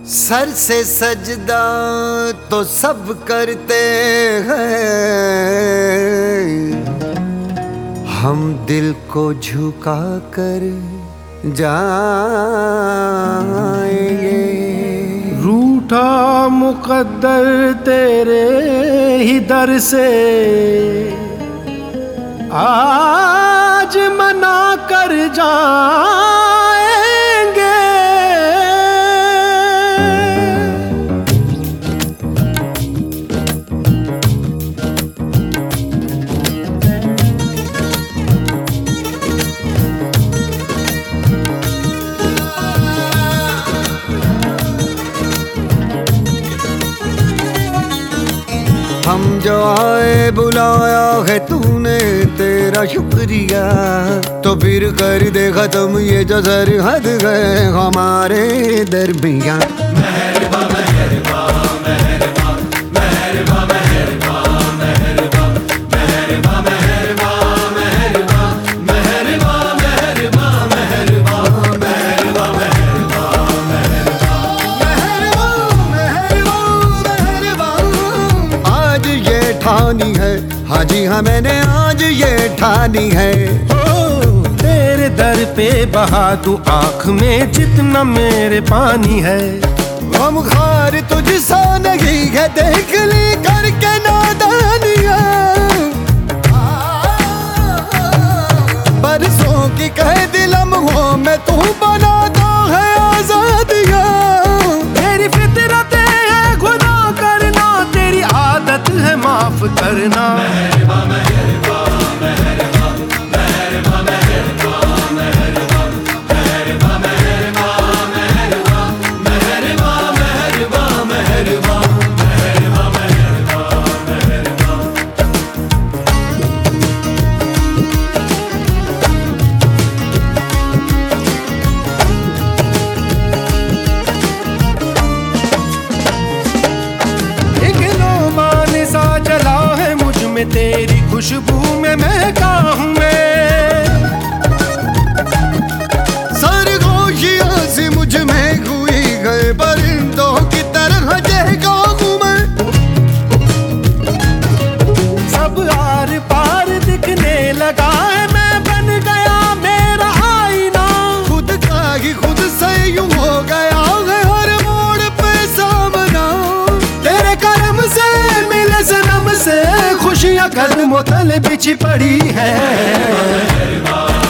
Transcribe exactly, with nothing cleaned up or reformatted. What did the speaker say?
Sir से सजदा तो सब करते हैं, हम दिल को झुका कर जाएंगे। रूठा मुकद्दर तेरे ही दर से आज मना कर जाएंगे। हम जो आए बुलाया है तूने, तेरा शुक्रिया। तो फिर कर दे खत्म ये जो सरहद है हमारे दरमियां। मेहरबा मेहरबा मेहरबा मेहरबा मेहरबा मेहरबा मेहरबा मेहरबा मेहरबा मेहरबा मेहरबा मेहरबा मेहरबा मेहरबा मेहरबा। आज ये ठानी है, हाँ जी हाँ मैंने आज ये ठानी है। ओ, तेरे दर पे बहा दूं आँख में जितना मेरे पानी है। हम खार तुझसा नहीं है, देख ली करके नादानिया। बरसों की कैद लम्हों में तू बना दो है आजादिया। तेरी फितरत है गुनाह करना, तेरी आदत है माफ करना। मेहरबा मेहरबा मेहरबा मेहरबा मेहरबा मेहरबा मेहरबा मेहरबा मेहरबा मेहरबा मेहरबा मेहरबा मेहरबा मेहरबा। एक लोबान सा जला है मुझ में, तेरी खुशबू में महका हूँ मैं। सरगोशियां से मुझ में हुई गए परिंदों की तरह जहका हूँ मैं। सब आर पार दिखने लगा है, मैं बन गया मेरा आईना। खुद का ही खुद से यूं हो गया है हर मोड़ पे सामना। तेरे करम से मिले सनम से खुशियां कदमों तले बिछी पड़ी है।